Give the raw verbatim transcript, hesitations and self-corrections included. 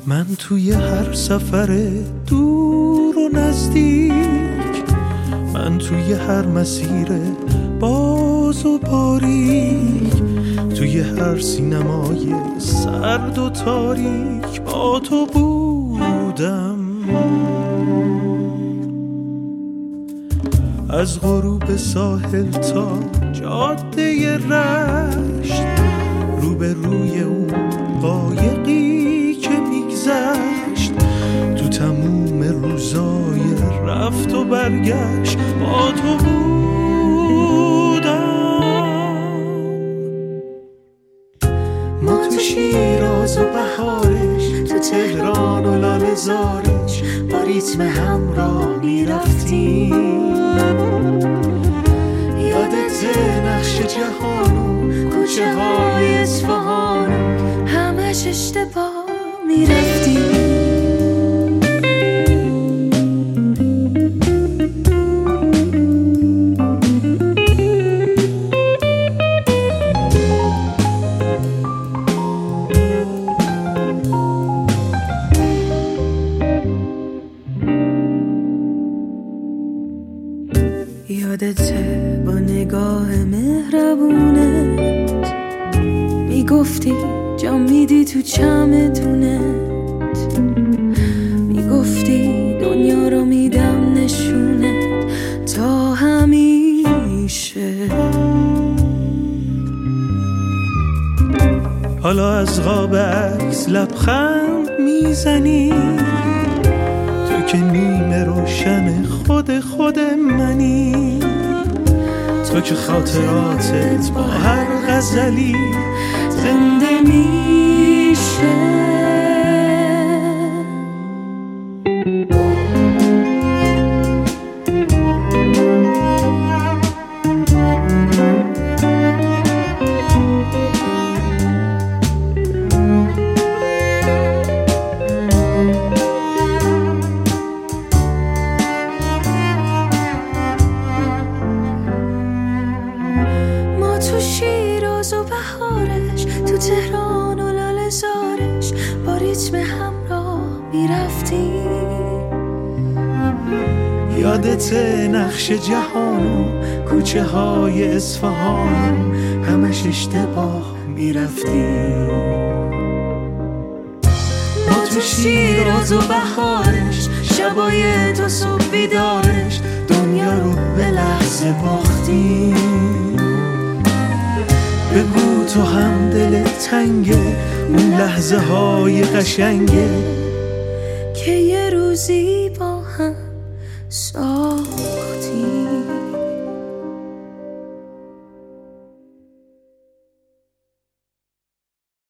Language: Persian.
من توی هر سفر دور و نزدیک، من توی هر مسیر باز و باریک، توی هر سینمای سرد و تاریک با تو بودم. از غروب ساحل تا جاده رشت، رو به روی اون قایقی که میگذشت، تو تموم روزای رفت و برگشت با تو بودم. ما تو شیراز و بهارش، تو تهران و لاله‌زارش، با ریتم همراه میرفتیم. یادت نقش جهانو، کوچه های اصفهانو، همش اشتباه میرفتیم. یادته با نگاه مهربونت میگفتی جا میدی تو چمدونت، میگفتی دنیا رو میدم نشونت تا همیشه. حالا از قاب عکس لبخند میزنی، تو که نیمه روشن خود خود منی، تو که خاطراتت با هر غزلی زنده میشه. تو شیراز و بهارش، تو تهران و لاله‌زارش، با ریتم همراه میرفتیم. یادت نقش جهانو، کوچه های اصفهانو، همش اشتباه میرفتیم. ما تو شیراز و بهارش، شبای تو صبح بیدارش، دنیا رو به لحظه باختیم. بگو تو هم دلت تنگه، اون لحظه های قشنگه که یه روزی با هم سا